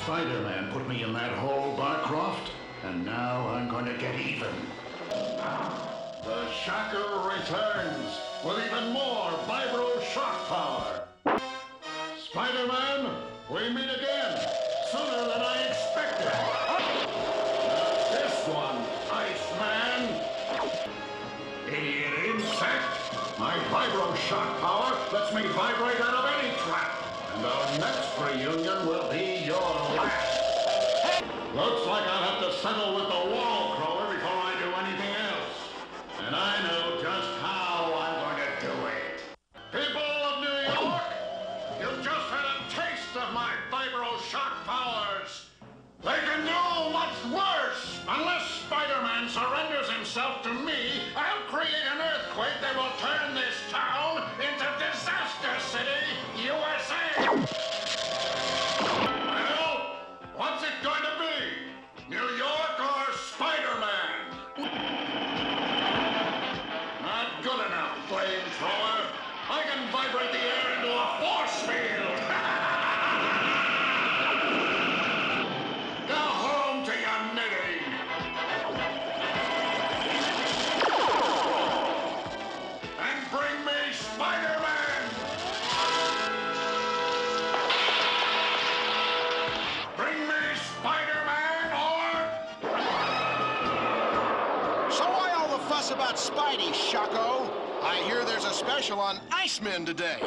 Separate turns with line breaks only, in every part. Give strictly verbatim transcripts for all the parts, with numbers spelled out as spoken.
Spider-Man put me in that hole, Barcroft, and now I'm going to get even. The Shocker returns with even more Vibro Shock Power. Spider-Man, we meet again, sooner than I expected. Not this one, Iceman. Idiot insect. My Vibro Shock Power lets me vibrate out of any trap. And our next reunion will be your last. Looks like I'll have to settle with the wall crawler before I do anything else. And I know just how I'm going to do it. People of New York, you've just had a taste of my Vibro Shock powers. They can do much worse. Unless Spider-Man surrenders himself to me, I'll create an earthquake that will turn this town into Disaster City, U S A. Well, what's it going to be? New York or Spider-Man? Not good enough, flamethrower. I can vibrate the air into a force field. Go home to your knitting. And bring me Spider-Man. Bring me Spider-Man or...
So why all the fuss about Spidey, Shocko? I hear there's a special on Iceman today.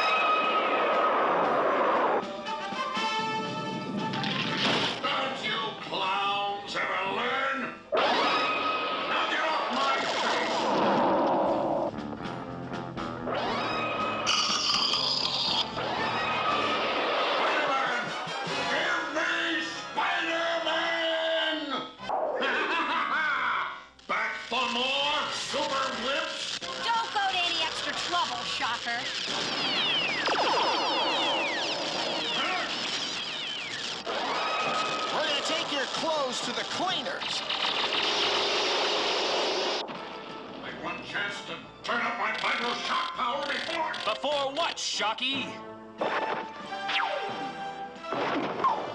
Don't you clowns ever learn? Now get off my face! Spider-Man! Give me Spider-Man! Back for more super whips?
Don't go to any extra trouble, Shocker.
We're gonna take your clothes to the cleaners.
Like one chance to turn up my Vibro Shock Power before...
Before what, Shocky?